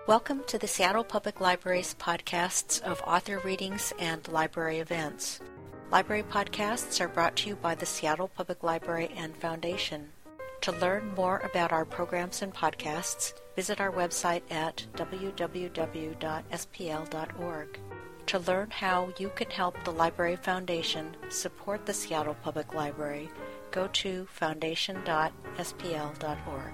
Welcome to the Seattle Public Library's podcasts of author readings and library events. Library podcasts are brought to you by the Seattle Public Library and Foundation. To learn more about our programs and podcasts, visit our website at www.spl.org. To learn how you can help the Library Foundation support the Seattle Public Library, go to foundation.spl.org.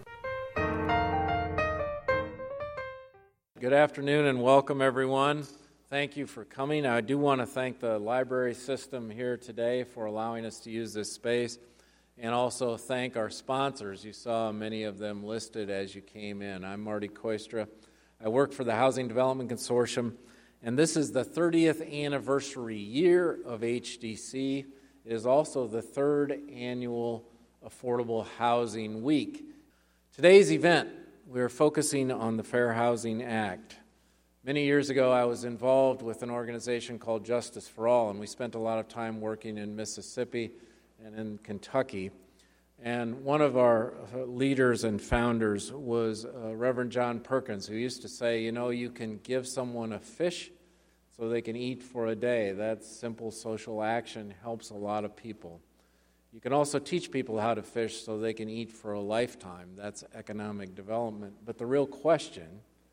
Good afternoon and welcome, everyone. Thank you for coming. I do want to thank the library system here today for allowing us to use this space, and also thank our sponsors. You saw many of them listed as you came in. I'm Marty Koistra. I work for the Housing Development Consortium, and this is the 30th anniversary year of HDC. It is also the third annual Affordable Housing Week. Today's event, we are focusing on the Fair Housing Act. Many years ago, I was involved with an organization called Justice for All, and we spent a lot of time working in Mississippi and in Kentucky. And one of our leaders and founders was Reverend John Perkins, who used to say, you can give someone a fish so they can eat for a day. That simple social action helps a lot of people. You can also teach people how to fish so they can eat for a lifetime. That's economic development. But the real question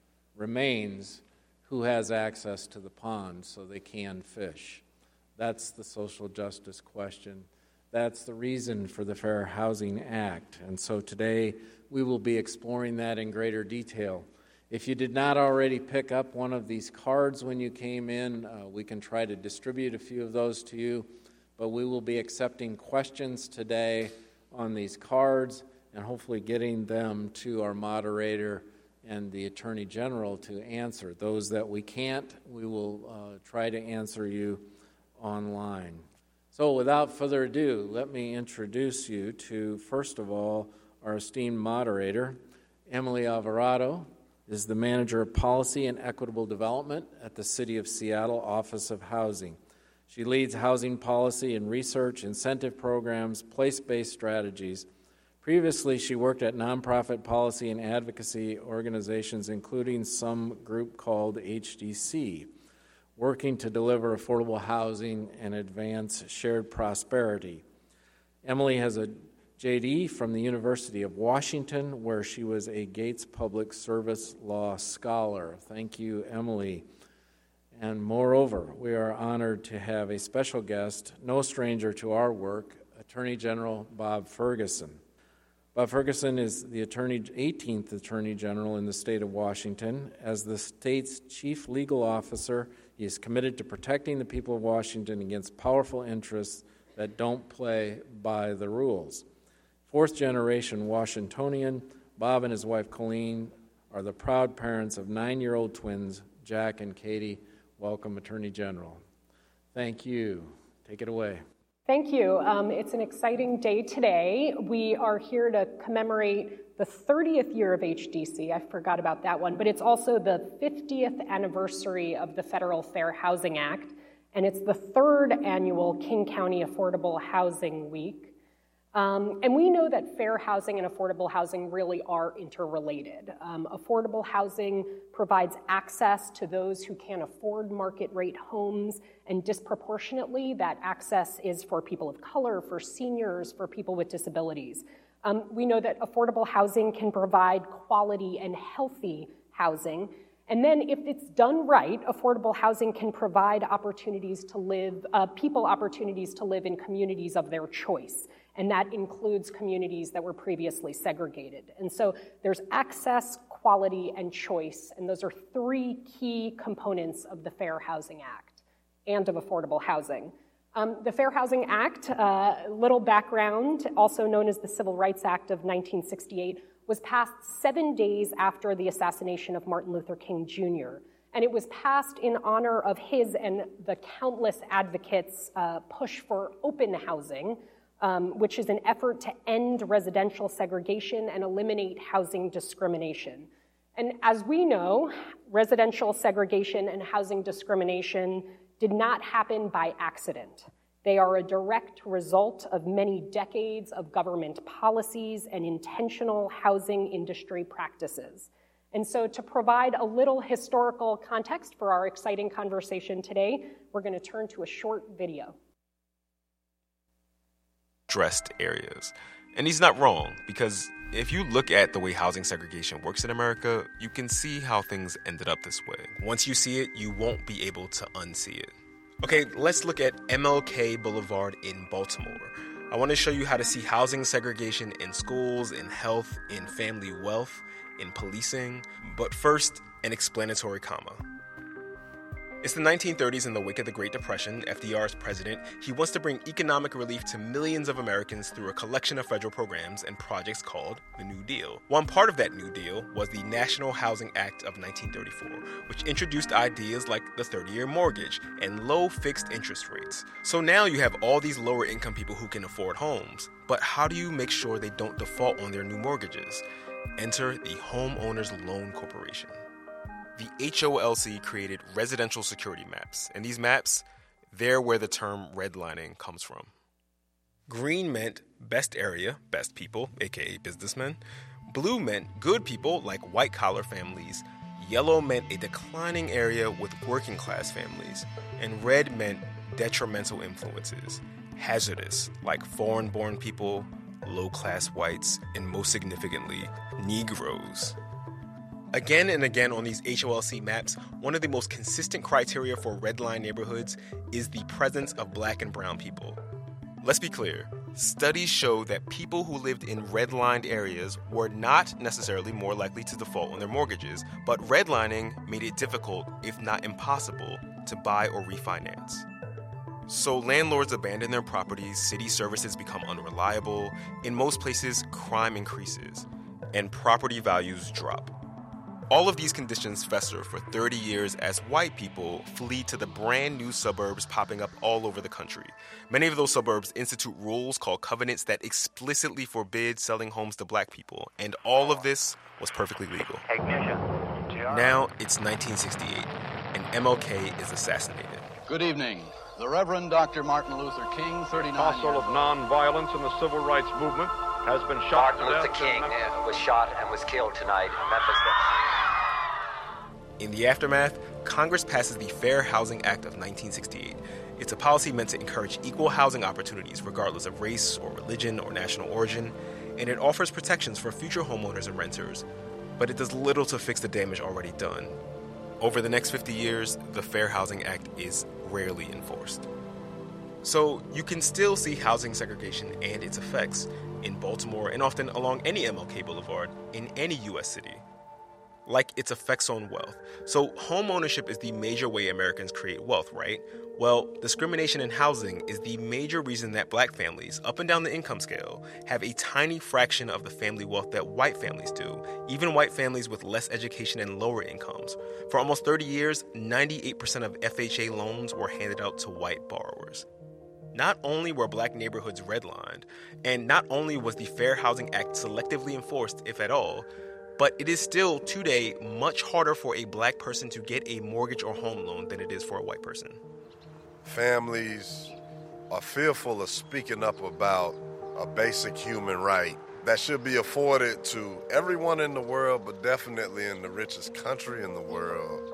remains, who has access to the pond so they can fish? That's the social justice question. That's the reason for the Fair Housing Act. And so today we will be exploring that in greater detail. If you did not already pick up one of these cards when you came in, we can try to distribute a few of those to you. But we will be accepting questions today on these cards and hopefully getting them to our moderator and the Attorney General to answer. Those that we can't, we will try to answer you online. So without further ado, let me introduce you to, first of all, our esteemed moderator. Emily Alvarado is the Manager of Policy and Equitable Development at the City of Seattle Office of Housing. She leads housing policy and research, incentive programs, place-based strategies. Previously, she worked at nonprofit policy and advocacy organizations, including some group called HDC, working to deliver affordable housing and advance shared prosperity. Emily has a JD from the University of Washington, where she was a Gates Public Service Law Scholar. Thank you, Emily. And moreover, we are honored to have a special guest, no stranger to our work, Attorney General Bob Ferguson. Bob Ferguson is the 18th Attorney General in the state of Washington. As the state's chief legal officer, he is committed to protecting the people of Washington against powerful interests that don't play by the rules. Fourth-generation Washingtonian, Bob and his wife Colleen are the proud parents of 9-year-old twins, Jack and Katie. Welcome, Attorney General. Thank you. Take it away. Thank you. It's an exciting day today. We are here to commemorate the 30th year of HDC. I forgot about that one, but it's also the 50th anniversary of the Federal Fair Housing Act, and it's the third annual King County Affordable Housing Week. And we know that fair housing and affordable housing really are interrelated. Affordable housing provides access to those who can't afford market rate homes, and disproportionately that access is for people of color, for seniors, for people with disabilities. We know that affordable housing can provide quality and healthy housing. And then if it's done right, affordable housing can provide opportunities to live, opportunities to live in communities of their choice. And that includes communities that were previously segregated. And so there's access, quality, and choice, and those are three key components of the Fair Housing Act and of affordable housing. The Fair Housing Act, little background, also known as the Civil Rights Act of 1968, was passed 7 days after the assassination of Martin Luther King Jr., and it was passed in honor of his and the countless advocates' push for open housing, which is an effort to end residential segregation and eliminate housing discrimination. And as we know, residential segregation and housing discrimination did not happen by accident. They are a direct result of many decades of government policies and intentional housing industry practices. And so to provide a little historical context for our exciting conversation today, we're going to turn to a short video. Stressed areas. And he's not wrong, because if you look at the way housing segregation works in America, you can see how things ended up this way. Once you see it, you won't be able to unsee it. Okay, let's look at MLK Boulevard in Baltimore. I want to show you how to see housing segregation in schools, in health, in family wealth, in policing. But first, an explanatory comma. It's the 1930s in the wake of the Great Depression. FDR is president. He wants to bring economic relief to millions of Americans through a collection of federal programs and projects called the New Deal. One part of that New Deal was the National Housing Act of 1934, which introduced ideas like the 30-year mortgage and low fixed interest rates. So now you have all these lower income people who can afford homes. But how do you make sure they don't default on their new mortgages? Enter the Homeowners Loan Corporation. The HOLC created residential security maps, and these maps, they're where the term redlining comes from. Green meant best area, best people, aka businessmen. Blue meant good people, like white-collar families. Yellow meant a declining area with working-class families. And red meant detrimental influences, hazardous, like foreign-born people, low-class whites, and most significantly, Negroes. Again and again on these HOLC maps, one of the most consistent criteria for redline neighborhoods is the presence of black and brown people. Let's be clear, studies show that people who lived in redlined areas were not necessarily more likely to default on their mortgages, but redlining made it difficult, if not impossible, to buy or refinance. So landlords abandon their properties, city services become unreliable, in most places crime increases, and property values drop. All of these conditions fester for 30 years as white people flee to the brand new suburbs popping up all over the country. Many of those suburbs institute rules called covenants that explicitly forbid selling homes to black people, and all of this was perfectly legal. Now it's 1968, and MLK is assassinated. Good evening. The Reverend Dr. Martin Luther King, 39 Apostle of nonviolence in the civil rights movement, has been shot Martin Luther King was shot and was killed tonight in Memphis. In the aftermath, Congress passes the Fair Housing Act of 1968. It's a policy meant to encourage equal housing opportunities regardless of race or religion or national origin, and it offers protections for future homeowners and renters, but it does little to fix the damage already done. Over the next 50 years, the Fair Housing Act is rarely enforced. So you can still see housing segregation and its effects in Baltimore and often along any MLK Boulevard in any U.S. city, like its effects on wealth. So home ownership is the major way Americans create wealth, right? Well, discrimination in housing is the major reason that black families, up and down the income scale, have a tiny fraction of the family wealth that white families do, even white families with less education and lower incomes. For almost 30 years, 98% of FHA loans were handed out to white borrowers. Not only were black neighborhoods redlined, and not only was the Fair Housing Act selectively enforced, if at all, but it is still, today, much harder for a black person to get a mortgage or home loan than it is for a white person. Families are fearful of speaking up about a basic human right that should be afforded to everyone in the world, but definitely in the richest country in the world.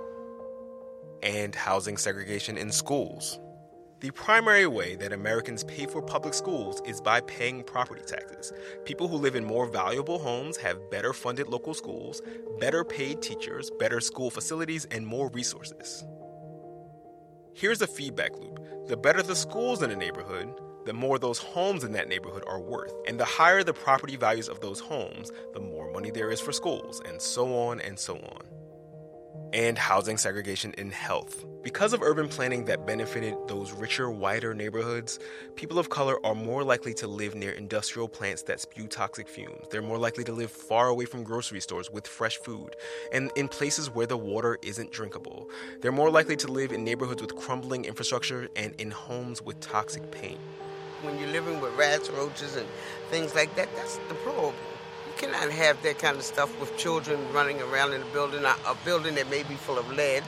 And housing segregation in schools. The primary way that Americans pay for public schools is by paying property taxes. People who live in more valuable homes have better funded local schools, better paid teachers, better school facilities, and more resources. Here's a feedback loop. The better the schools in a neighborhood, the more those homes in that neighborhood are worth. And the higher the property values of those homes, the more money there is for schools, and so on and so on. And housing segregation in health. Because of urban planning that benefited those richer, whiter neighborhoods, people of color are more likely to live near industrial plants that spew toxic fumes. They're more likely to live far away from grocery stores with fresh food, and in places where the water isn't drinkable. They're more likely to live in neighborhoods with crumbling infrastructure and in homes with toxic paint. When you're living with rats, roaches, and things like that, that's deplorable. You cannot have that kind of stuff with children running around in a building that may be full of lead.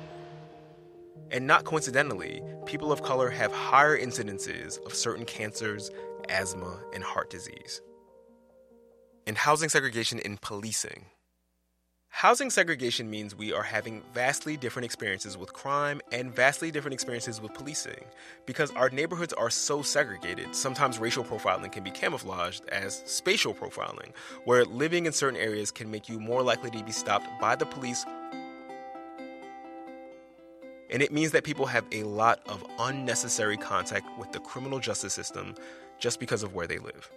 And not coincidentally, people of color have higher incidences of certain cancers, asthma, and heart disease. And housing segregation in policing. Housing segregation means we are having vastly different experiences with crime and vastly different experiences with policing. Because our neighborhoods are so segregated, sometimes racial profiling can be camouflaged as spatial profiling, where living in certain areas can make you more likely to be stopped by the police. And it means that people have a lot of unnecessary contact with the criminal justice system just because of where they live.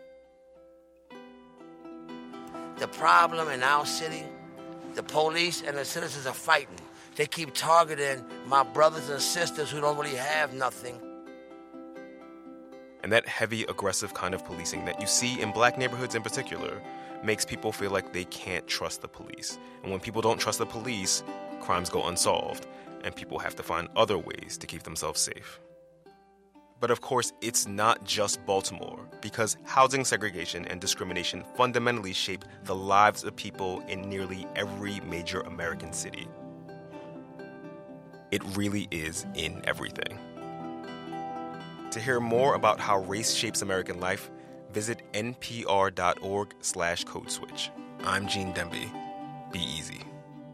The problem in our city, the police and the citizens are fighting. They keep targeting my brothers and sisters who don't really have nothing. And that heavy, aggressive kind of policing that you see in black neighborhoods in particular makes people feel like they can't trust the police. And when people don't trust the police, crimes go unsolved, and people have to find other ways to keep themselves safe. But of course, it's not just Baltimore, because housing segregation and discrimination fundamentally shape the lives of people in nearly every major American city. It really is in everything. To hear more about how race shapes American life, visit npr.org/codeswitch. I'm Gene Demby. Be easy.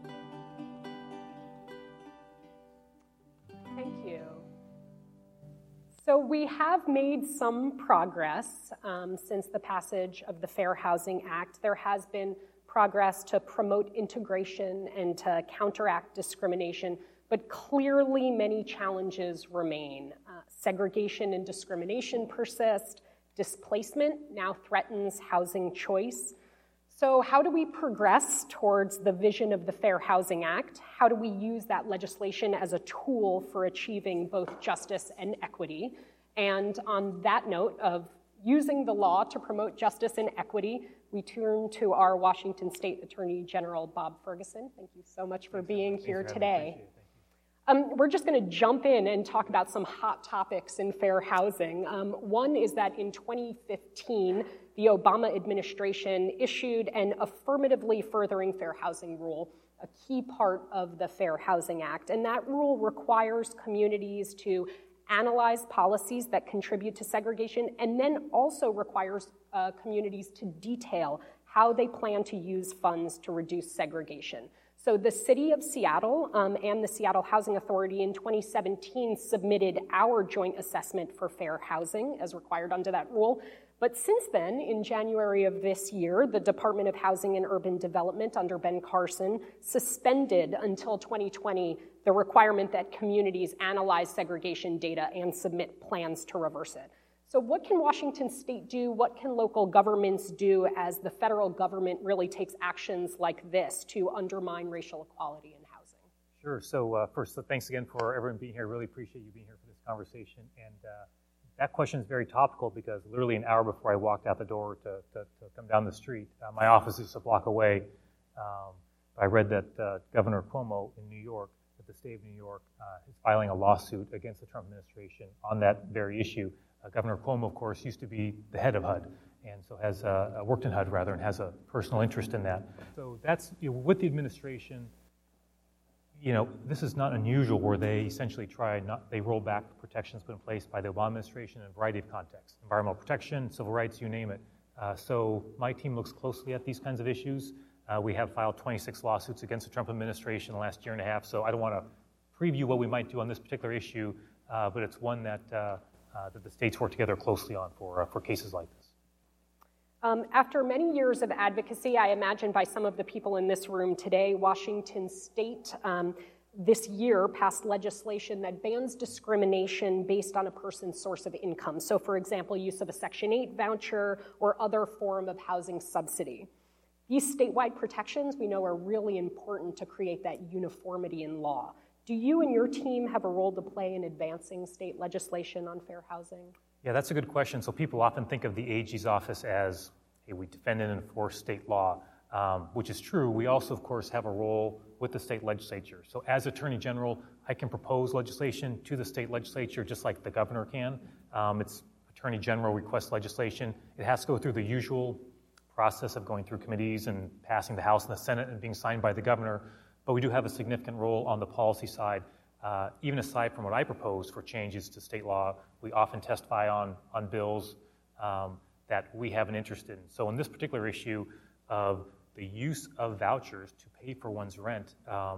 So we have made some progress since the passage of the Fair Housing Act. There has been progress to promote integration and to counteract discrimination, but clearly many challenges remain. Segregation and discrimination persist. Displacement now threatens housing choice. So how do we progress towards the vision of the Fair Housing Act? How do we use that legislation as a tool for achieving both justice and equity? And on that note of using the law to promote justice and equity, we turn to our Washington State Attorney General, Bob Ferguson. Thank you so much for being here today. We're just going to jump in and talk about some hot topics in fair housing. One is that in 2015, the Obama administration issued an affirmatively furthering fair housing rule, a key part of the Fair Housing Act. And that rule requires communities to analyze policies that contribute to segregation, and then also requires communities to detail how they plan to use funds to reduce segregation. So the City of Seattle and the Seattle Housing Authority in 2017 submitted our joint assessment for fair housing as required under that rule. But since then, in January of this year, the Department of Housing and Urban Development under Ben Carson suspended until 2020 the requirement that communities analyze segregation data and submit plans to reverse it. So what can Washington State do? What can local governments do as the federal government really takes actions like this to undermine racial equality in housing? Sure. So first, thanks again for everyone being here. Really appreciate you being here for this conversation. And that question is very topical because literally an hour before I walked out the door to come down the street, my office is a block away. I read that Governor Cuomo in New York, that the state of New York, is filing a lawsuit against the Trump administration on that very issue. Governor Cuomo, of course, used to be the head of HUD, and so has worked in HUD rather, and has a personal interest in that. So that's with the administration. This is not unusual where they essentially they roll back protections put in place by the Obama administration in a variety of contexts: environmental protection, civil rights, you name it. So my team looks closely at these kinds of issues. We have filed 26 lawsuits against the Trump administration in the last year and a half. So I don't want to preview what we might do on this particular issue, but it's one that the states work together closely on for cases like this. After many years of advocacy, I imagine by some of the people in this room today, Washington State this year passed legislation that bans discrimination based on a person's source of income. So for example, use of a Section 8 voucher or other form of housing subsidy. These statewide protections we know are really important to create that uniformity in law. Do you and your team have a role to play in advancing state legislation on fair housing? Yeah, that's a good question. So people often think of the AG's office as, hey, we defend and enforce state law, which is true. We also, of course, have a role with the state legislature. So as Attorney General, I can propose legislation to the state legislature just like the governor can. It's Attorney General requests legislation. It has to go through the usual process of going through committees and passing the House and the Senate and being signed by the governor. But we do have a significant role on the policy side. Even aside from what I propose for changes to state law, we often testify on bills that we have an interest in. So in this particular issue of the use of vouchers to pay for one's rent.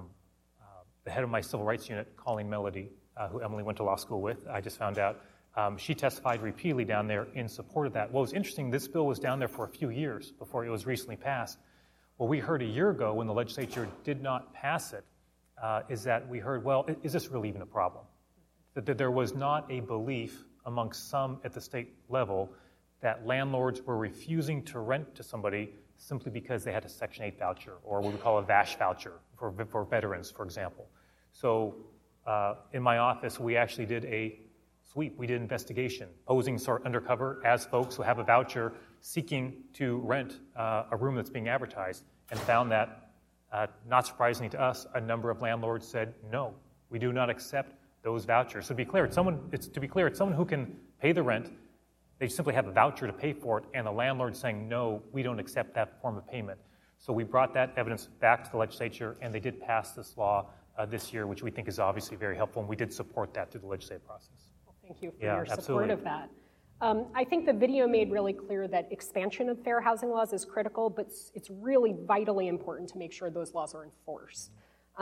The head of my civil rights unit, Colleen Melody, who Emily went to law school with, I just found out, she testified repeatedly down there in support of that. What was interesting, this bill was down there for a few years before it was recently passed. What we heard a year ago when the legislature did not pass it is that we heard, well, is this really even a problem? That there was not a belief amongst some at the state level that landlords were refusing to rent to somebody simply because they had a Section 8 voucher, or what we call a VASH voucher for veterans, for example. So in my office, we actually did a sweep. We did investigation, posing sort of undercover as folks who have a voucher seeking to rent a room that's being advertised, and found that, not surprisingly to us, a number of landlords said, no, we do not accept those vouchers. So to be clear, it's someone who can pay the rent. They simply have a voucher to pay for it, and the landlord saying, no, we don't accept that form of payment. So we brought that evidence back to the legislature, and they did pass this law this year, which we think is obviously very helpful, and we did support that through the legislative process. Well, thank you for your support absolutely. of that. I think the video made really clear that expansion of fair housing laws is critical, but it's really vitally important to make sure those laws are enforced.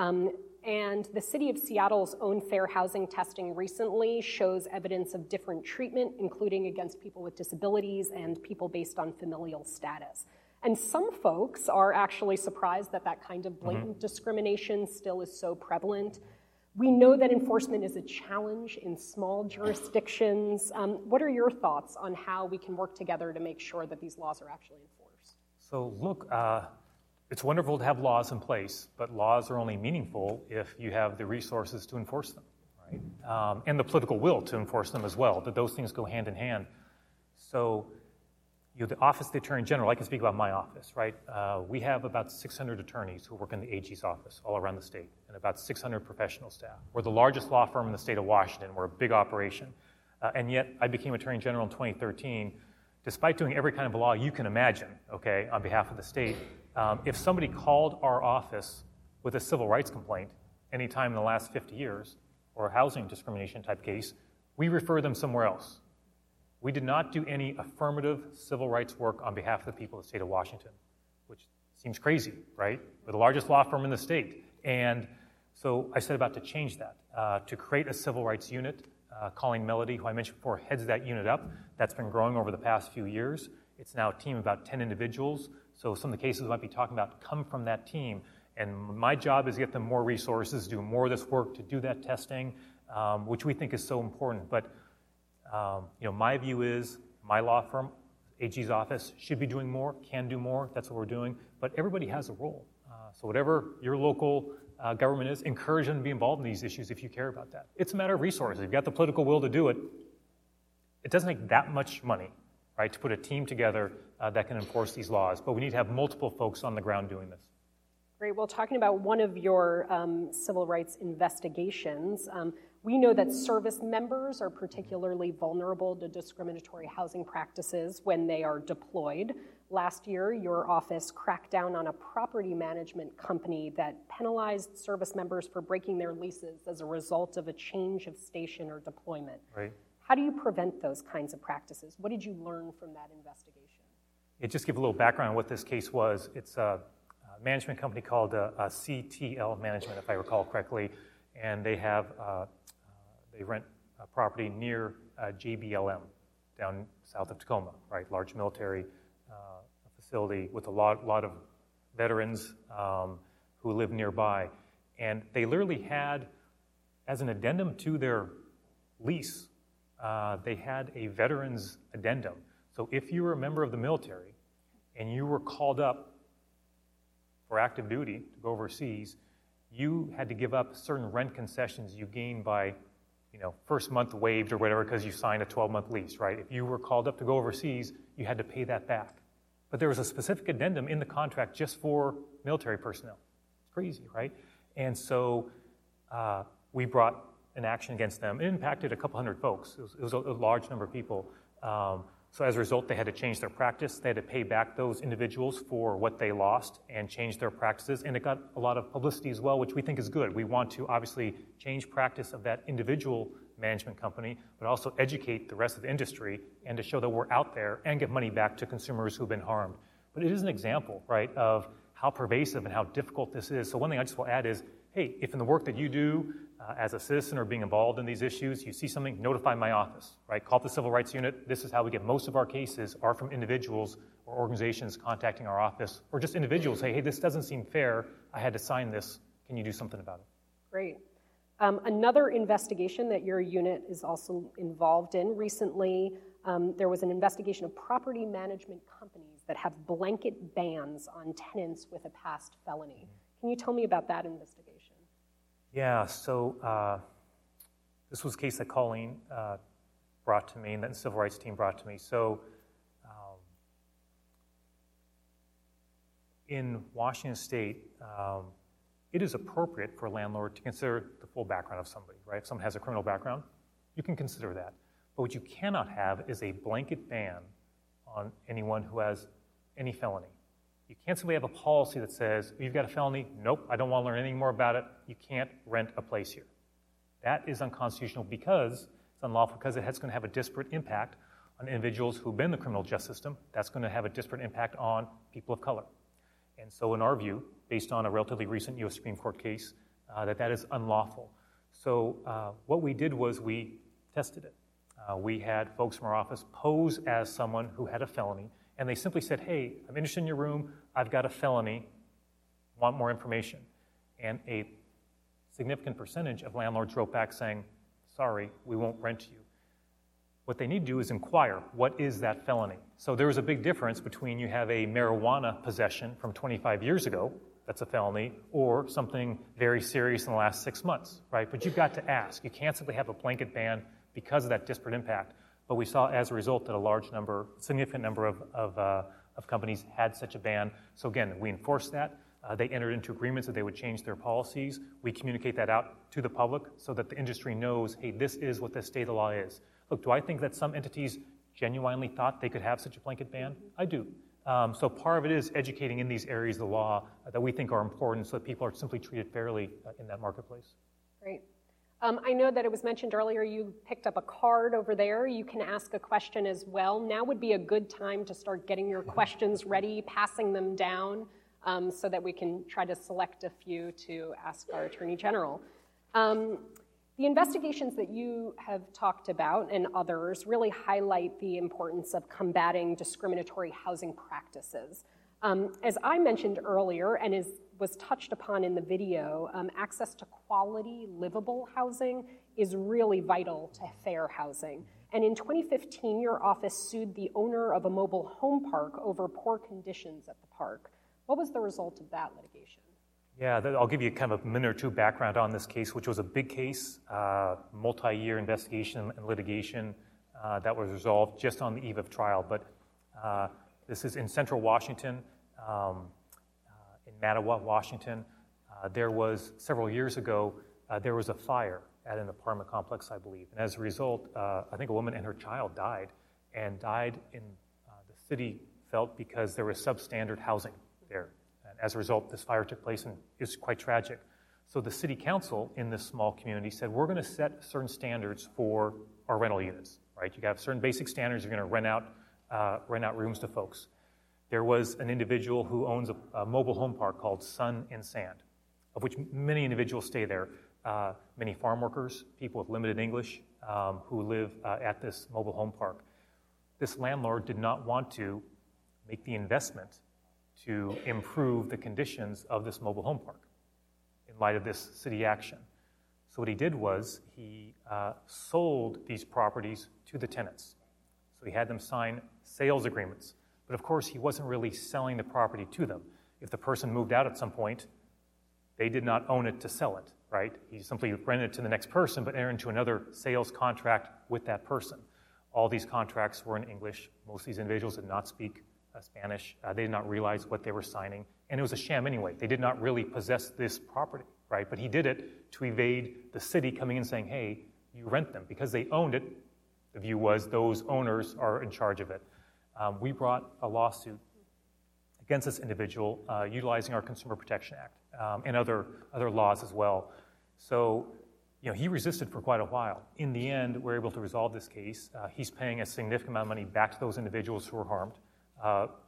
And the City of Seattle's own fair housing testing recently shows evidence of different treatment, including against people with disabilities and people based on familial status. And some folks are actually surprised that that kind of blatant discrimination still is so prevalent. We know that enforcement is a challenge in small jurisdictions. What are your thoughts on how we can work together to make sure that these laws are actually enforced? So look, it's wonderful to have laws in place, but laws are only meaningful if you have the resources to enforce them, right? And the political will to enforce them as well, that those things go hand in hand. So, the Office of the Attorney General, I can speak about my office, right? We have about 600 attorneys who work in the AG's office all around the state, and about 600 professional staff. We're the largest law firm in the state of Washington. We're a big operation. And yet, I became Attorney General in 2013, despite doing every kind of law you can imagine, okay, on behalf of the state. If somebody called our office with a civil rights complaint anytime in the last 50 years, or a housing discrimination type case, we refer them somewhere else. We did not do any affirmative civil rights work on behalf of the people of the state of Washington, which seems crazy, right? We're the largest law firm in the state. And so I set about to change that, to create a civil rights unit. Colleen Melody, who I mentioned before, heads that unit up. That's been growing over the past few years. It's now a team of about 10 individuals. So some of the cases we might be talking about come from that team. And my job is to get them more resources, do more of this work, to do that testing, which we think is so important. But my view is my law firm, AG's office, should be doing more, can do more. That's what we're doing. But everybody has a role. So whatever your local government is, encourage them to be involved in these issues if you care about that. It's a matter of resources. If you've got the political will to do it, it doesn't take that much money, right, to put a team together that can enforce these laws. But we need to have multiple folks on the ground doing this. Great. Well, talking about one of your civil rights investigations, we know that service members are particularly vulnerable to discriminatory housing practices when they are deployed. Last year, your office cracked down on a property management company that penalized service members for breaking their leases as a result of a change of station or deployment. Right. How do you prevent those kinds of practices? What did you learn from that investigation? Just give a little background on what this case was. It's a management company called CTL Management, if I recall correctly, and they have they rent a property near JBLM down south of Tacoma, right? Large military facility with a lot of veterans who live nearby, and they literally had, as an addendum to their lease, they had a veterans addendum. So if you were a member of the military and you were called up for active duty to go overseas, you had to give up certain rent concessions you gained by, first month waived or whatever because you signed a 12-month lease, right? If you were called up to go overseas, you had to pay that back. But there was a specific addendum in the contract just for military personnel. It's crazy, right? And so we brought an action against them. It impacted a couple hundred folks. It was a large number of people. So as a result, they had to change their practice. They had to pay back those individuals for what they lost and change their practices. And it got a lot of publicity as well, which we think is good. We want to obviously change practice of that individual management company, but also educate the rest of the industry and to show that we're out there and give money back to consumers who've been harmed. But it is an example, right, of how pervasive and how difficult this is. So one thing I just will add is, hey, if in the work that you do as a citizen or being involved in these issues, you see something, notify my office, right? Call the Civil Rights Unit. This is how we get most of our cases are from individuals or organizations contacting our office, or just individuals say, hey, this doesn't seem fair. I had to sign this. Can you do something about it? Great. Another investigation that your unit is also involved in recently, there was an investigation of property management companies that have blanket bans on tenants with a past felony. Can you tell me about that investigation? Yeah, so this was a case that Colleen brought to me and that the Civil Rights team brought to me. So in Washington State, it is appropriate for a landlord to consider the full background of somebody, right? If someone has a criminal background, you can consider that. But what you cannot have is a blanket ban on anyone who has any felony. You can't simply have a policy that says, you've got a felony, nope, I don't want to learn anything more about it, you can't rent a place here. That is unconstitutional because it's unlawful, because it's going to have a disparate impact on individuals who've been in the criminal justice system. That's going to have a disparate impact on people of color. And so in our view, based on a relatively recent U.S. Supreme Court case, that is unlawful. So what we did was we tested it. We had folks from our office pose as someone who had a felony, and they simply said, hey, I'm interested in your room, I've got a felony, want more information. And a significant percentage of landlords wrote back saying, sorry, we won't rent to you. What they need to do is inquire, what is that felony? So there is a big difference between you have a marijuana possession from 25 years ago, that's a felony, or something very serious in the last 6 months, right? But you've got to ask. You can't simply have a blanket ban because of that disparate impact. But we saw as a result that a significant number of companies had such a ban. So again, we enforced that. They entered into agreements that they would change their policies. We communicate that out to the public so that the industry knows, hey, this is what the state of the law is. Look, do I think that some entities genuinely thought they could have such a blanket ban? I do. So part of it is educating in these areas of the law that we think are important so that people are simply treated fairly in that marketplace. Great. I know that it was mentioned earlier you picked up a card over there. You can ask a question as well. Now would be a good time to start getting your questions ready, passing them down so that we can try to select a few to ask our Attorney General. The investigations that you have talked about and others really highlight the importance of combating discriminatory housing practices. As I mentioned earlier and was touched upon in the video, access to quality, livable housing is really vital to fair housing. And in 2015, your office sued the owner of a mobile home park over poor conditions at the park. What was the result of that litigation? Yeah, I'll give you kind of a minute or two background on this case, which was a big case, multi-year investigation and litigation that was resolved just on the eve of trial. But this is in central Washington, in Mattawa, Washington. There was, several years ago, there was a fire at an apartment complex, I believe. And as a result, I think a woman and her child died, and died in the city felt because there was substandard housing there. And as a result, this fire took place, and it was quite tragic. So the city council in this small community said, we're going to set certain standards for our rental units, right? You have certain basic standards. You're going to rent out rooms to folks. There was an individual who owns a mobile home park called Sun and Sand, of which many individuals stay there. Many farm workers, people with limited English, who live at this mobile home park. This landlord did not want to make the investment to improve the conditions of this mobile home park in light of this city action. So what he did was he sold these properties to the tenants. So he had them sign sales agreements. But of course, he wasn't really selling the property to them. If the person moved out at some point, they did not own it to sell it, right? He simply rented it to the next person, but entered into another sales contract with that person. All these contracts were in English. Most of these individuals did not speak Spanish. They did not realize what they were signing. And it was a sham anyway. They did not really possess this property, right? But he did it to evade the city coming in and saying, hey, you rent them. Because they owned it, the view was those owners are in charge of it. We brought a lawsuit against this individual utilizing our Consumer Protection Act and other laws as well. So, he resisted for quite a while. In the end, we're able to resolve this case. He's paying a significant amount of money back to those individuals who were harmed.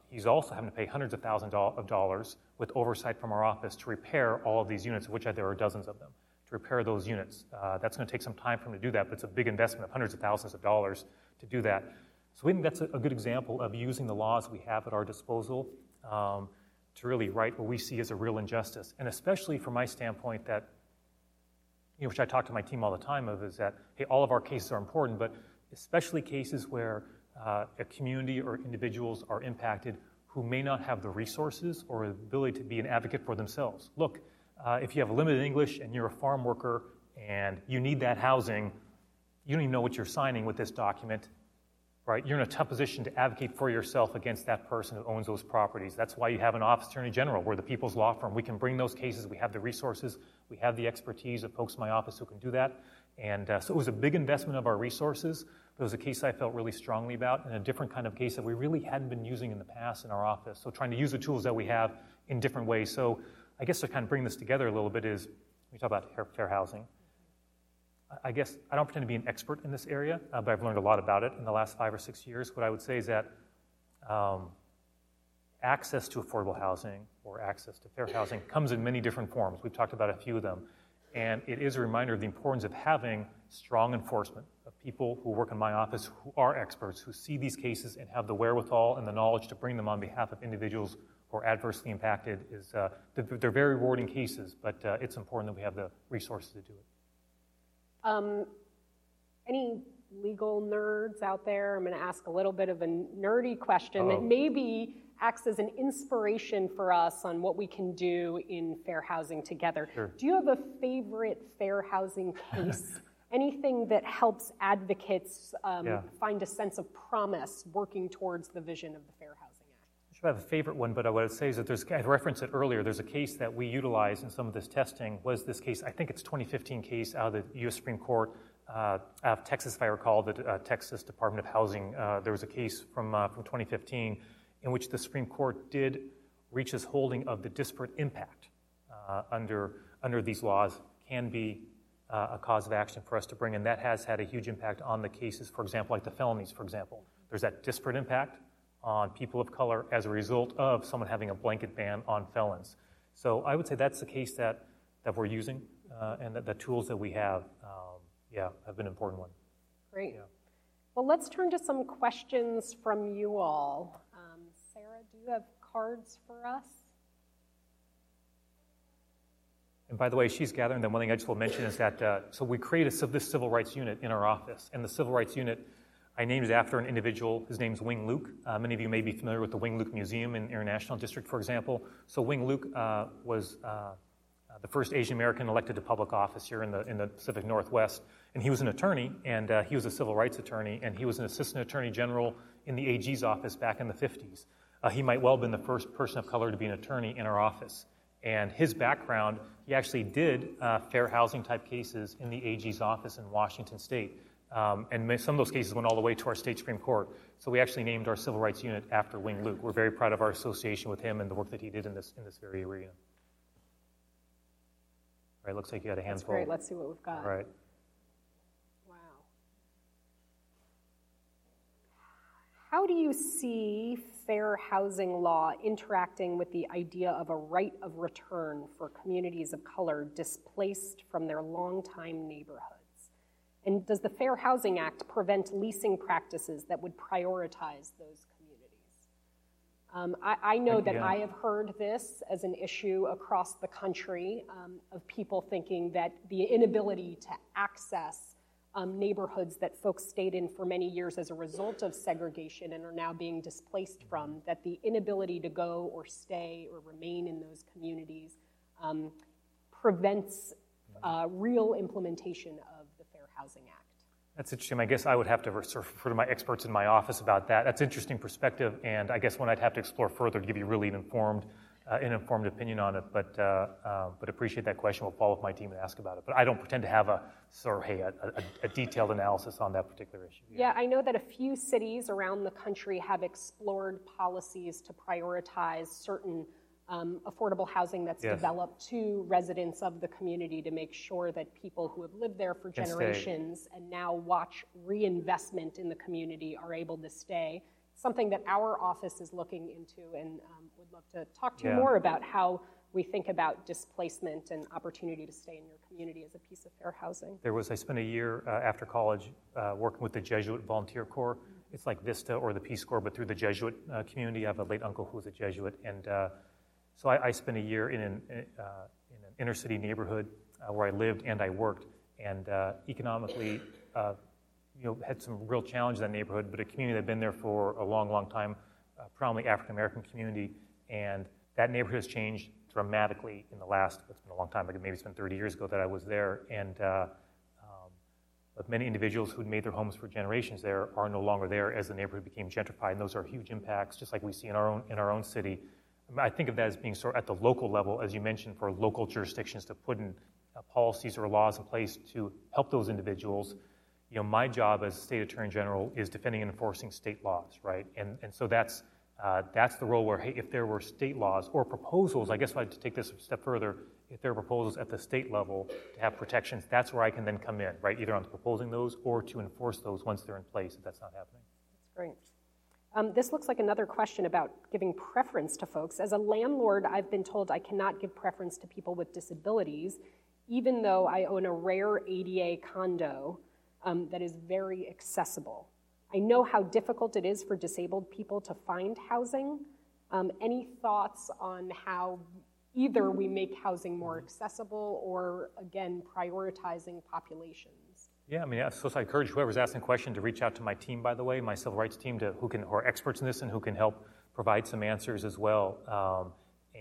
he's also having to pay hundreds of thousands of dollars with oversight from our office to repair all of these units, of which there are dozens of them, to repair those units. That's going to take some time for him to do that, but it's a big investment of hundreds of thousands of dollars to do that. So we think that's a good example of using the laws we have at our disposal to really right what we see as a real injustice. And especially from my standpoint that, which I talk to my team all the time of, is that, hey, all of our cases are important, but especially cases where a community or individuals are impacted who may not have the resources or ability to be an advocate for themselves. Look, if you have limited English and you're a farm worker and you need that housing, you don't even know what you're signing with this document, right? You're in a tough position to advocate for yourself against that person who owns those properties. That's why you have an office attorney general. We're the people's law firm. We can bring those cases. We have the resources. We have the expertise of folks in my office who can do that. And so it was a big investment of our resources. But it was a case I felt really strongly about, and a different kind of case that we really hadn't been using in the past in our office. So trying to use the tools that we have in different ways. So I guess to kind of bring this together a little bit is, we talk about fair housing. I guess I don't pretend to be an expert in this area, but I've learned a lot about it in the last 5 or 6 years. What I would say is that access to affordable housing or access to fair housing comes in many different forms. We've talked about a few of them. And it is a reminder of the importance of having strong enforcement of people who work in my office who are experts, who see these cases and have the wherewithal and the knowledge to bring them on behalf of individuals who are adversely impacted. They're very rewarding cases, but it's important that we have the resources to do it. Any legal nerds out there? I'm going to ask a little bit of a nerdy question that maybe acts as an inspiration for us on what we can do in fair housing together. Sure. Do you have a favorite fair housing case? Anything that helps advocates find a sense of promise working towards the vision of the Fair Housing Act? I should have a favorite one, but what I would say is that I referenced it earlier. There's a case that we utilized in some of this testing, was this case, I think it's 2015 case out of the U.S. Supreme Court, out of Texas, if I recall, the Texas Department of Housing. There was a case from 2015 in which the Supreme Court did reach this holding of the disparate impact under these laws can be a cause of action for us to bring, and that has had a huge impact on the cases, for example, like the felonies, for example. There's that disparate impact on people of color as a result of someone having a blanket ban on felons. So I would say that's the case that we're using, and that the tools that we have, have been an important one. Great. Yeah. Well, let's turn to some questions from you all. Sarah, do you have cards for us? And by the way, she's gathering them. One thing I just will mention is that, so we created this civil rights unit in our office. And the civil rights unit, I named it after an individual. His name's Wing Luke. Many of you may be familiar with the Wing Luke Museum in International District, for example. So Wing Luke was the first Asian American elected to public office here in the Pacific Northwest. And he was an attorney, and he was a civil rights attorney, and he was an assistant attorney general in the AG's office back in the 50s. He might well have been the first person of color to be an attorney in our office. And his background, he actually did fair housing type cases in the AG's office in Washington State. And some of those cases went all the way to our state Supreme Court. So we actually named our civil rights unit after Wing Luke. We're very proud of our association with him and the work that he did in this very arena. All right, looks like you had a handful. That's great. Let's see what we've got. All right. Wow. How do you see fair housing law interacting with the idea of a right of return for communities of color displaced from their longtime neighborhoods? And does the Fair Housing Act prevent leasing practices that would prioritize those communities? I know that I have heard this as an issue across the country of people thinking that the inability to access neighborhoods that folks stayed in for many years as a result of segregation and are now being displaced from, that the inability to go or stay or remain in those communities prevents real implementation of the Fair Housing Act. That's interesting. I guess I would have to refer to my experts in my office about that. That's an interesting perspective, and I guess one I'd have to explore further to give you really an informed opinion on it. But appreciate that question. We'll follow up with my team and ask about it. But I don't pretend to have a detailed analysis on that particular issue. Yeah, I know that a few cities around the country have explored policies to prioritize certain affordable housing that's developed to residents of the community to make sure that people who have lived there for generations and now watch reinvestment in the community are able to stay. something that our office is looking into, and would love to talk to you Yeah. more about how we think about displacement and opportunity to stay in your community as a piece of fair housing. I spent a year after college working with the Jesuit Volunteer Corps. It's like VISTA or the Peace Corps, but through the Jesuit community. I have a late uncle who was a Jesuit, and so I spent a year in an inner city neighborhood where I lived and I worked, and economically, had some real challenge in that neighborhood, but a community that had been there for a long, long time, predominantly African American community, and that neighborhood has changed dramatically in the last, it's been a long time, maybe it's been 30 years ago that I was there, and but many individuals who'd made their homes for generations there are no longer there as the neighborhood became gentrified, and those are huge impacts, just like we see in our own city. I think of that as being sort of at the local level, as you mentioned, for local jurisdictions to put in policies or laws in place to help those individuals. My job as State Attorney General is defending and enforcing state laws, right? And so that's the role where, hey, if there were state laws or proposals, I guess I'd like to take this a step further, if there are proposals at the state level to have protections, that's where I can then come in, right? Either on proposing those or to enforce those once they're in place, if that's not happening. That's great. This looks like another question about giving preference to folks. As a landlord, I've been told I cannot give preference to people with disabilities, even though I own a rare ADA condo that is very accessible. I know how difficult it is for disabled people to find housing. Any thoughts on how either we make housing more accessible or, again, prioritizing populations? Yeah, so I encourage whoever's asking a question to reach out to my team, by the way, my civil rights team, who are experts in this and who can help provide some answers as well.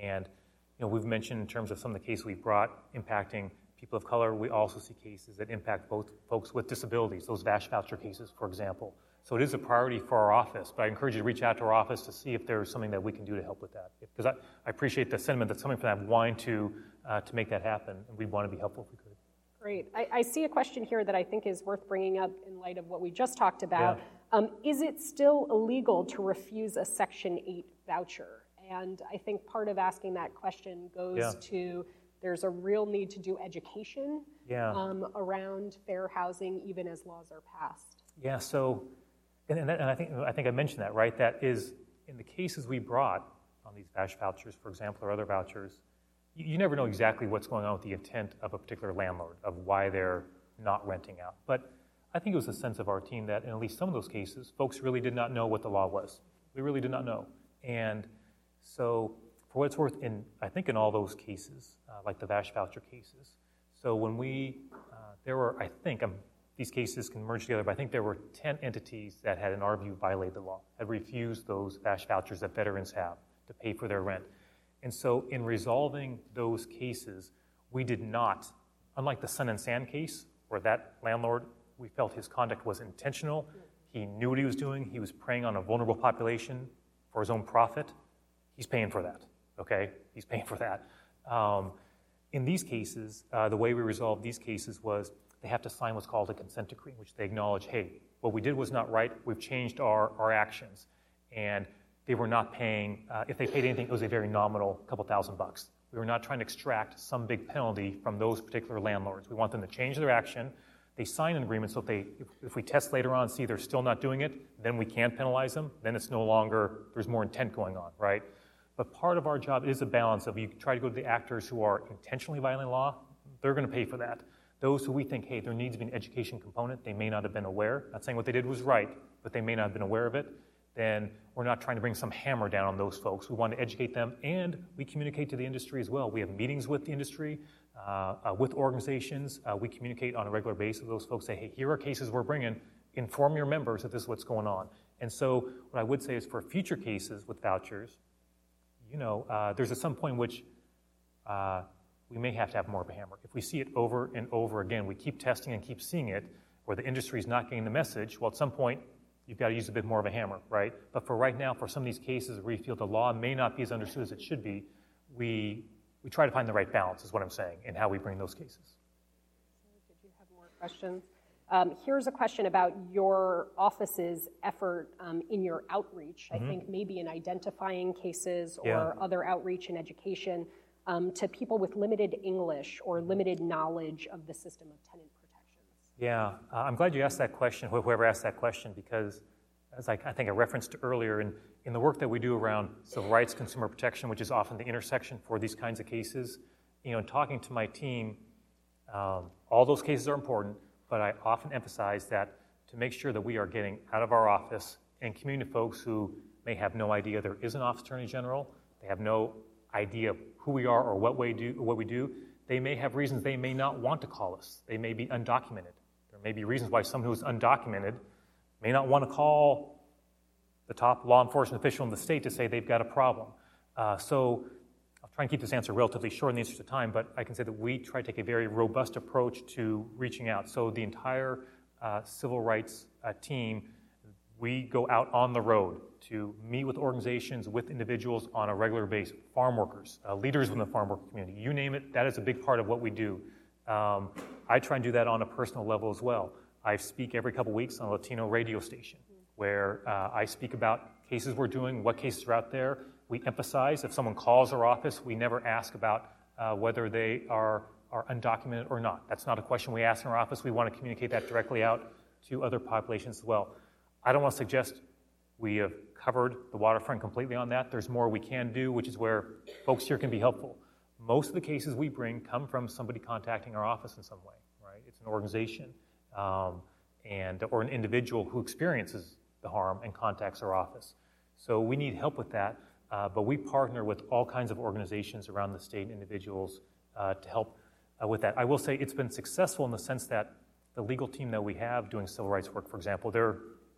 We've mentioned in terms of some of the cases we've brought impacting people of color, we also see cases that impact both folks with disabilities, those VASH voucher cases, for example. So it is a priority for our office, but I encourage you to reach out to our office to see if there's something that we can do to help with that. Because I appreciate the sentiment that's coming from that wanting to make that happen, and we'd want to be helpful if we could. Great. I see a question here that I think is worth bringing up in light of what we just talked about. Yeah. Is it still illegal to refuse a Section 8 voucher? And I think part of asking that question goes to there's a real need to do education around fair housing, even as laws are passed. Yeah, so, and I think I mentioned that, right? That is, in the cases we brought on these VASH vouchers, for example, or other vouchers, you never know exactly what's going on with the intent of a particular landlord, of why they're not renting out. But I think it was a sense of our team that in at least some of those cases, folks really did not know what the law was. We really did not know. And so, for what it's worth, I think in all those cases, like the VASH voucher cases, so when there were, I think, these cases can merge together, but I think there were 10 entities that had, in our view, violated the law, had refused those VASH vouchers that veterans have to pay for their rent. And so in resolving those cases, we did not, unlike the Sun and Sand case, where that landlord, we felt his conduct was intentional, he knew what he was doing, he was preying on a vulnerable population for his own profit, he's paying for that, okay? He's paying for that. In these cases, the way we resolved these cases was they have to sign what's called a consent decree, in which they acknowledge, hey, what we did was not right, we've changed our actions. And they were not paying, if they paid anything, it was a very nominal couple $1,000. We were not trying to extract some big penalty from those particular landlords. We want them to change their action. They sign an agreement, so if we test later on and see they're still not doing it, then we can penalize them. Then it's no longer, there's more intent going on, right? But part of our job is a balance of you try to go to the actors who are intentionally violating law, they're going to pay for that. Those who we think, hey, there needs to be an education component, they may not have been aware, not saying what they did was right, but they may not have been aware of it, then we're not trying to bring some hammer down on those folks. We want to educate them, and we communicate to the industry as well. We have meetings with the industry, with organizations. We communicate on a regular basis with those folks, say, hey, here are cases we're bringing. Inform your members that this is what's going on. And so what I would say is for future cases with vouchers, there's at some point in which we may have to have more of a hammer. If we see it over and over again, we keep testing and keep seeing it, where the industry is not getting the message, well, at some point, you've got to use a bit more of a hammer, right? But for right now, for some of these cases where we feel the law may not be as understood as it should be, we try to find the right balance, is what I'm saying, in how we bring those cases. Did you have more questions? Here's a question about your office's effort in your outreach, I think maybe in identifying cases or other outreach and education to people with limited English or limited knowledge of the system of tenant protections. Yeah, I'm glad you asked that question, whoever asked that question, because as I think I referenced earlier, in the work that we do around civil rights, consumer protection, which is often the intersection for these kinds of cases, in talking to my team, all those cases are important, but I often emphasize that to make sure that we are getting out of our office and communicating to folks who may have no idea there is an Office Attorney General, they have no idea who we are or what we do. They may have reasons they may not want to call us. They may be undocumented. There may be reasons why someone who is undocumented may not want to call the top law enforcement official in the state to say they've got a problem. So I'll try and keep this answer relatively short in the interest of time, but I can say that we try to take a very robust approach to reaching out. So the entire civil rights team, we go out on the road to meet with organizations, with individuals on a regular basis, farm workers, leaders within the farm worker community, you name it, that is a big part of what we do. I try and do that on a personal level as well. I speak every couple weeks on a Latino radio station where I speak about cases we're doing, what cases are out there. We emphasize if someone calls our office, we never ask about whether they are undocumented or not. That's not a question we ask in our office. We want to communicate that directly out to other populations as well. I don't want to suggest we have covered the waterfront completely on that. There's more we can do, which is where folks here can be helpful. Most of the cases we bring come from somebody contacting our office in some way, right? It's an organization or an individual who experiences the harm and contacts our office. So we need help with that, but we partner with all kinds of organizations around the state and individuals to help with that. I will say it's been successful in the sense that the legal team that we have doing civil rights work, for example, they're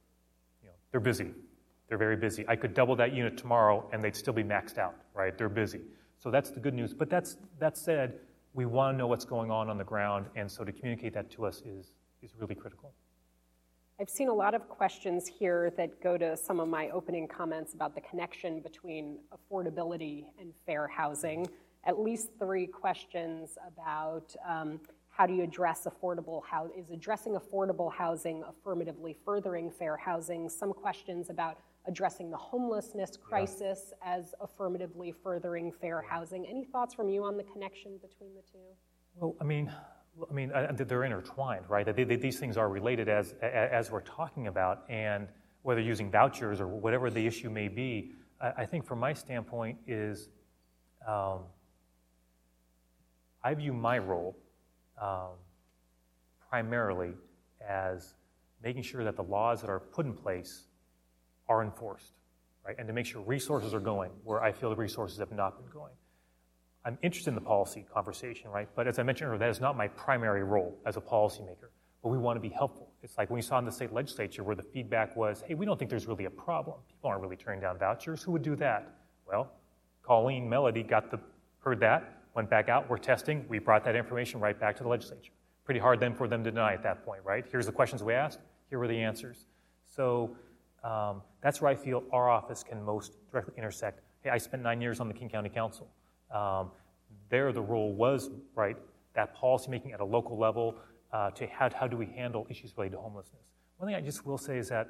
busy. They're very busy. I could double that unit tomorrow and they'd still be maxed out, right? They're busy. So that's the good news. But that said, we want to know what's going on the ground, and so to communicate that to us is really critical. I've seen a lot of questions here that go to some of my opening comments about the connection between affordability and fair housing. At least 3 questions about how do you address affordable housing? Is addressing affordable housing affirmatively furthering fair housing? Some questions about addressing the homelessness crisis as affirmatively furthering fair housing. Any thoughts from you on the connection between the two? Well, I mean, they're intertwined, right? These things are related as we're talking about, and whether using vouchers or whatever the issue may be, I think from my standpoint is I view my role primarily as making sure that the laws that are put in place are enforced, right? And to make sure resources are going where I feel the resources have not been going. I'm interested in the policy conversation, right? But as I mentioned earlier, that is not my primary role as a policymaker. But we want to be helpful. It's like when you saw in the state legislature where the feedback was, hey, we don't think there's really a problem. People aren't really turning down vouchers. Who would do that? Well, Colleen Melody heard that, went back out, we're testing, we brought that information right back to the legislature. Pretty hard then for them to deny at that point, right? Here's the questions we asked, here were the answers. So that's where I feel our office can most directly intersect. Hey, I spent 9 years on the King County Council. There the role was, right, that policymaking at a local level to how do we handle issues related to homelessness. One thing I just will say is that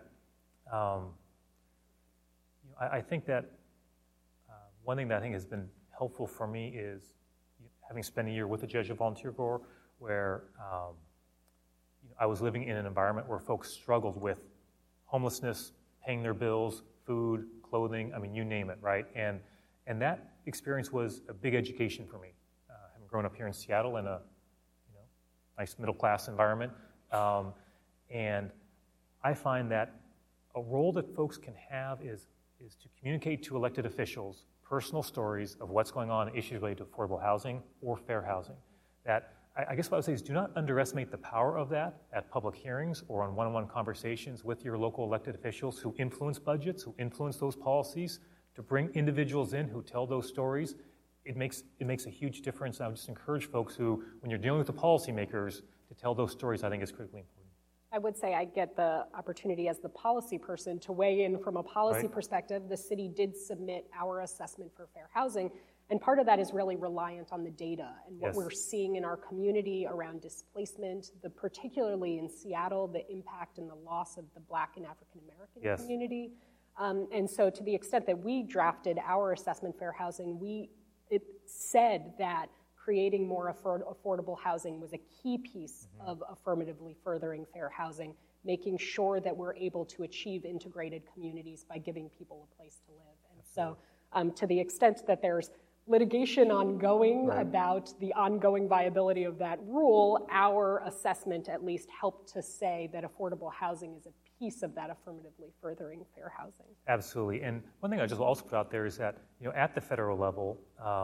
I think that one thing that I think has been helpful for me is having spent a year with the Judge of Volunteer Corps where I was living in an environment where folks struggled with homelessness, paying their bills, food, clothing, I mean, you name it, right? And that experience was a big education for me, having grown up here in Seattle in a nice middle-class environment. And I find that a role that folks can have is to communicate to elected officials personal stories of what's going on in issues related to affordable housing or fair housing. That I guess what I would say is do not underestimate the power of that at public hearings or on one-on-one conversations with your local elected officials who influence budgets, who influence those policies, to bring individuals in who tell those stories. It makes a huge difference. And I would just encourage folks who, when you're dealing with the policymakers, to tell those stories. I think is critically important. I would say I get the opportunity as the policy person to weigh in from a policy perspective. The city did submit our assessment for fair housing, and part of that is really reliant on the data and what we're seeing in our community around displacement, particularly in Seattle, the impact and the loss of the Black and African American community. And so to the extent that we drafted our assessment fair housing, it said that creating more affordable housing was a key piece of affirmatively furthering fair housing. making sure that we're able to achieve integrated communities by giving people a place to live. And so to the extent that there's litigation ongoing about the ongoing viability of that rule, our assessment at least helped to say that affordable housing is a piece of that affirmatively furthering fair housing. Absolutely. And one thing I just also put out there is that, at the federal level,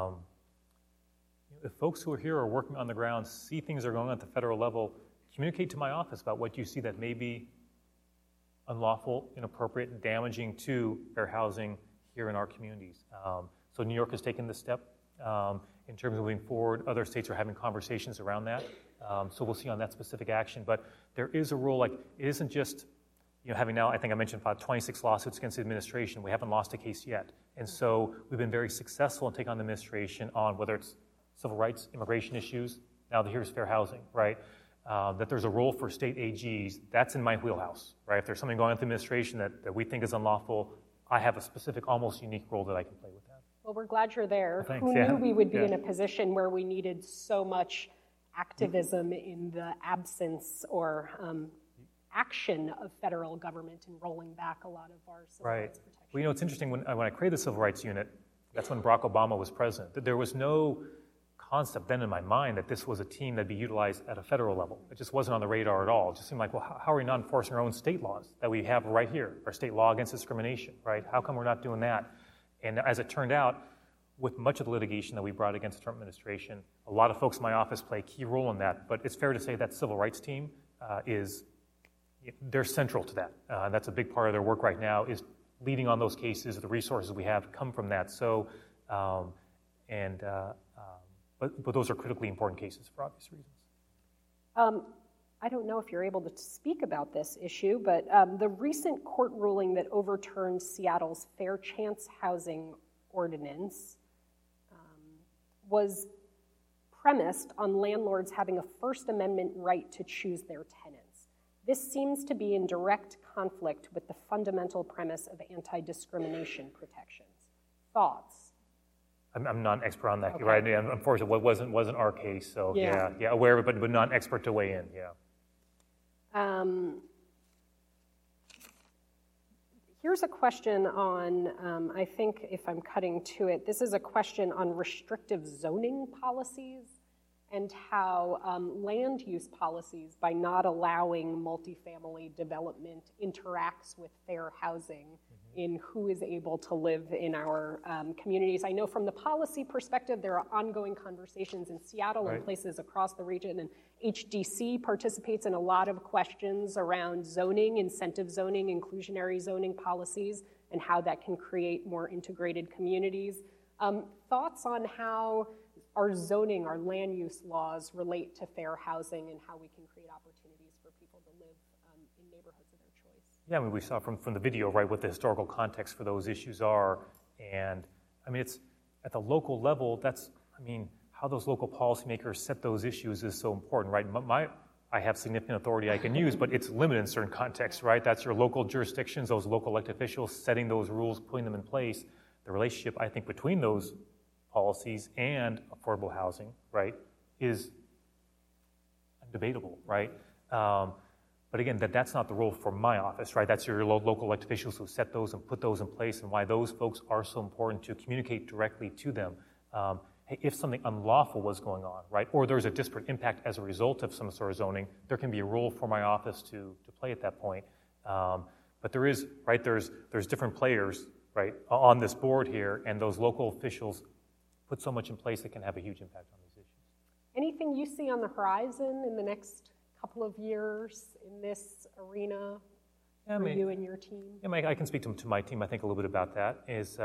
if folks who are here are working on the ground, see things are going on at the federal level, communicate to my office about what you see that may be unlawful, inappropriate, damaging to fair housing here in our communities. So New York has taken this step in terms of moving forward. Other states are having conversations around that. So we'll see on that specific action. But there is a rule, it isn't just, having now, I think I mentioned about 26 lawsuits against the administration. We haven't lost a case yet. And so we've been very successful in taking on the administration on whether it's civil rights, immigration issues. Now here's fair housing, right? That there's a role for state AGs. That's in my wheelhouse, right? If there's something going on with the administration that we think is unlawful, I have a specific, almost unique role that I can play with that. Well, we're glad you're there. Well, who knew we would be in a position where we needed so much activism in the absence or action of federal government in rolling back a lot of our civil rights protection. Well, it's interesting, when I created the Civil Rights Unit, that's when Barack Obama was president. There was no concept then in my mind that this was a team that'd be utilized at a federal level. It just wasn't on the radar at all. It just seemed like, well, how are we not enforcing our own state laws that we have right here, our state law against discrimination, right? How come we're not doing that? And as it turned out, with much of the litigation that we brought against the Trump administration, a lot of folks in my office play a key role in that. But it's fair to say that civil rights team they're central to that. That's a big part of their work right now, is leading on those cases. The resources we have come from that. So, but those are critically important cases for obvious reasons. I don't know if you're able to speak about this issue, but the recent court ruling that overturned Seattle's Fair Chance Housing Ordinance was premised on landlords having a First Amendment right to choose their tenants. This seems to be in direct conflict with the fundamental premise of anti-discrimination protections. Thoughts? I'm not an expert on that, okay. Right? Unfortunately, it wasn't our case, so yeah, aware of it, but not an expert to weigh in, Here's a question on, I think if I'm cutting to it, this is a question on restrictive zoning policies and how land use policies, by not allowing multifamily development, interacts with fair housing in who is able to live in our communities. I know from the policy perspective, there are ongoing conversations in Seattle and places across the region, and HDC participates in a lot of questions around zoning, incentive zoning, inclusionary zoning policies, and how that can create more integrated communities. Thoughts on how our zoning, our land use laws relate to fair housing and how we can create opportunities for people to live in neighborhoods of their choice? Yeah, I mean, we saw from the video, right, what the historical context for those issues are. And I mean, it's at the local level, how those local policymakers set those issues is so important, right? I have significant authority I can use, but it's limited in certain contexts, right? That's your local jurisdictions, those local elected officials setting those rules, putting them in place. The relationship, I think, between those policies and affordable housing, right, is undebatable, right? But again, that's not the role for my office, right? That's your local elected officials who set those and put those in place, and why those folks are so important to communicate directly to them. Hey, if something unlawful was going on, right, or there's a disparate impact as a result of some sort of zoning, there can be a role for my office to play at that point. But there is, right, there's different players, right, on this board here, and those local officials put so much in place that can have a huge impact on these issues. Anything you see on the horizon in the next couple of years in this arena for you and your team? Yeah, I can speak to my team, I think, a little bit about that. Is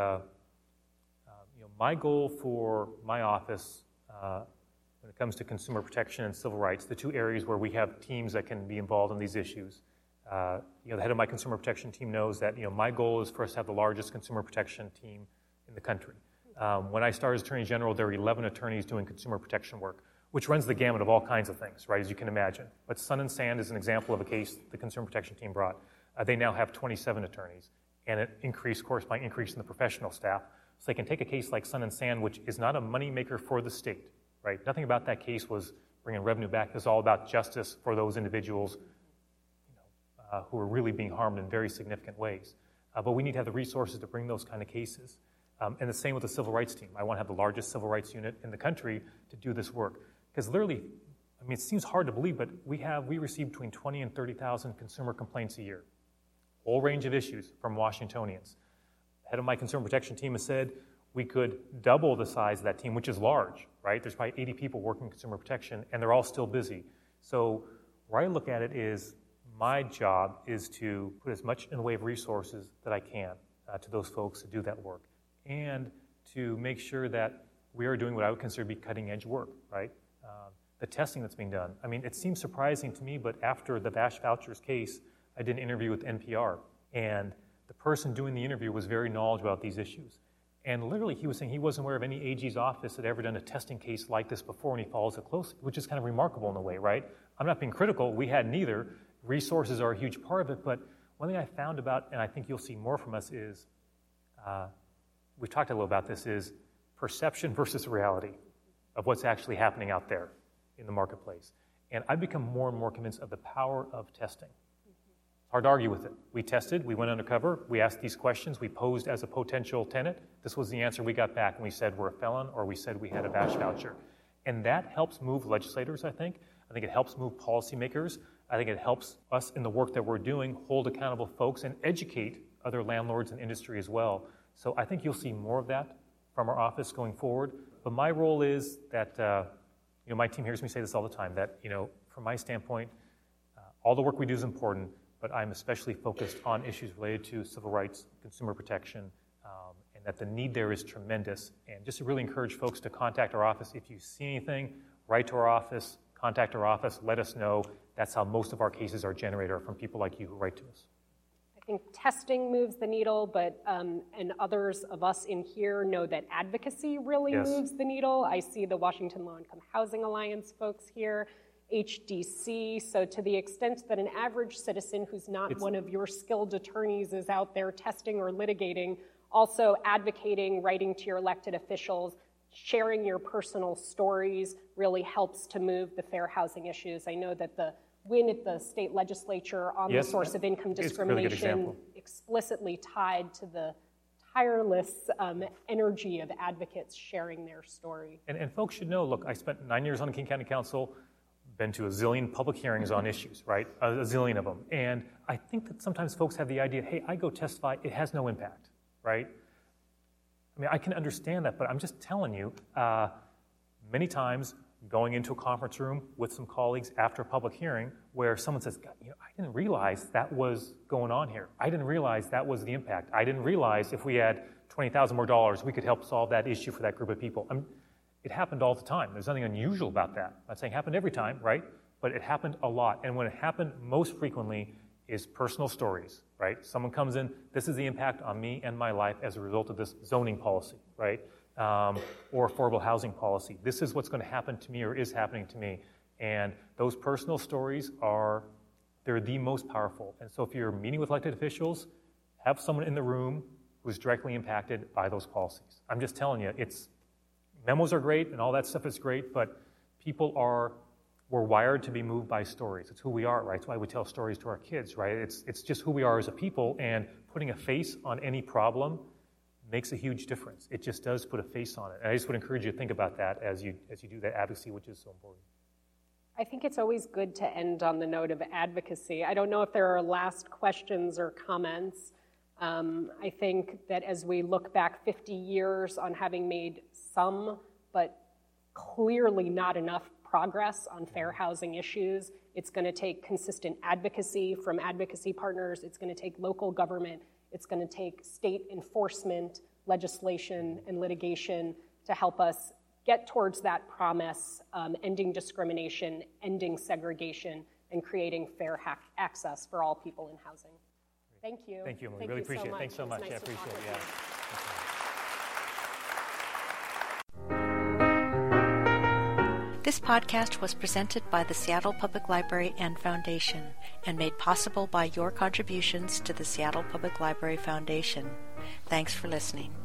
my goal for my office when it comes to consumer protection and civil rights, the two areas where we have teams that can be involved in these issues. The head of my consumer protection team knows that my goal is for us to have the largest consumer protection team in the country. When I started as Attorney General, there were 11 attorneys doing consumer protection work, which runs the gamut of all kinds of things, right, as you can imagine. But Sun and Sand is an example of a case the consumer protection team brought. They now have 27 attorneys, and it corresponding increase in the professional staff. So they can take a case like Sun and Sand, which is not a moneymaker for the state, right? Nothing about that case was bringing revenue back. It's all about justice for those individuals, who are really being harmed in very significant ways. But we need to have the resources to bring those kind of cases. And the same with the civil rights team. I want to have the largest civil rights unit in the country to do this work. Because literally, I mean, it seems hard to believe, but we receive between 20 and 30,000 consumer complaints a year. Whole range of issues from Washingtonians. The head of my consumer protection team has said we could double the size of that team, which is large, right? There's probably 80 people working in consumer protection, and they're all still busy. So where I look at it is my job is to put as much in the way of resources that I can to those folks to do that work, and to make sure that we are doing what I would consider to be cutting-edge work, right? The testing that's being done. I mean, it seems surprising to me, but after the Vash Vouchers case, I did an interview with NPR, and the person doing the interview was very knowledgeable about these issues. And literally, he was saying he wasn't aware of any AG's office that had ever done a testing case like this before, and he follows it closely, which is kind of remarkable in a way, right? I'm not being critical. We had neither. Resources are a huge part of it, but one thing I found about, and I think you'll see more from us, is, we've talked a little about this, is perception versus reality of what's actually happening out there in the marketplace. And I've become more and more convinced of the power of testing. It's hard to argue with it. We tested, we went undercover, we asked these questions, we posed as a potential tenant. This was the answer we got back, and we said we're a felon, or we said we had a Vash voucher. And that helps move legislators, I think. I think it helps move policymakers. I think it helps us in the work that we're doing hold accountable folks and educate other landlords and industry as well. So I think you'll see more of that from our office going forward. But my role is that, my team hears me say this all the time, that, from my standpoint, all the work we do is important, but I'm especially focused on issues related to civil rights, consumer protection, and that the need there is tremendous. And just to really encourage folks to contact our office. If you see anything, write to our office, contact our office, let us know. That's how most of our cases are generated, from people like you who write to us. I think testing moves the needle, but and others of us in here know that advocacy really moves the needle. I see the Washington Low Income Housing Alliance folks here, HDC. So to the extent that an average citizen who's not one of your skilled attorneys is out there testing or litigating, also advocating, writing to your elected officials, sharing your personal stories really helps to move the fair housing issues. I know that the win at the state legislature on the source of income discrimination really explicitly tied to the tireless energy of advocates sharing their story. And folks should know, look, I spent 9 years on the King County Council, been to a zillion public hearings on issues, right? A zillion of them. And I think that sometimes folks have the idea, hey, I go testify, it has no impact, right? I mean, I can understand that, but I'm just telling you, many times going into a conference room with some colleagues after a public hearing where someone says, God, I didn't realize that was going on here. I didn't realize that was the impact. I didn't realize if we had $20,000 more dollars, we could help solve that issue for that group of people. It happened all the time. There's nothing unusual about that. I'm not saying it happened every time, right? But it happened a lot. And when it happened most frequently is personal stories, right? Someone comes in, this is the impact on me and my life as a result of this zoning policy, right? Or affordable housing policy. This is what's going to happen to me or is happening to me. And those personal stories they're the most powerful. And so if you're meeting with elected officials, have someone in the room who's directly impacted by those policies. I'm just telling you, memos are great and all that stuff is great, but we're wired to be moved by stories. It's who we are, right? It's why we tell stories to our kids, right? It's just who we are as a people, and putting a face on any problem makes a huge difference. It just does put a face on it. And I just would encourage you to think about that as you do that advocacy, which is so important. I think it's always good to end on the note of advocacy. I don't know if there are last questions or comments. I think that as we look back 50 years on having made some, but clearly not enough progress on fair housing issues, it's going to take consistent advocacy from advocacy partners. It's going to take local government. It's going to take state enforcement, legislation, and litigation to help us get towards that promise, ending discrimination, ending segregation, and creating fair access for all people in housing. Thank you. Thank you, Emily. Really appreciate it. Thanks so much. I appreciate it. Yeah. This podcast was presented by the Seattle Public Library and Foundation and made possible by your contributions to the Seattle Public Library Foundation. Thanks for listening.